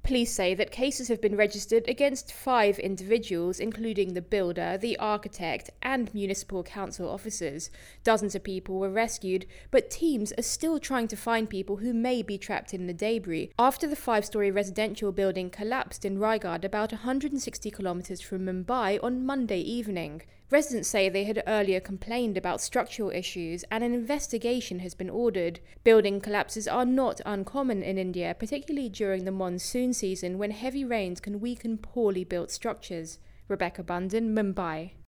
Police say that cases have been registered against 5 individuals, including the builder, the architect, and municipal council officers. Dozens of people were rescued, but teams are still trying to find people who may be trapped in the debris after the 5-story residential building collapsed in Raigad, about 160 kilometers from Mumbai, on Monday evening. Residents say they had earlier complained about structural issues and an investigation has been ordered. Building collapses are not uncommon in India, particularly during the monsoon season when heavy rains can weaken poorly built structures. Rebecca Bundin, Mumbai.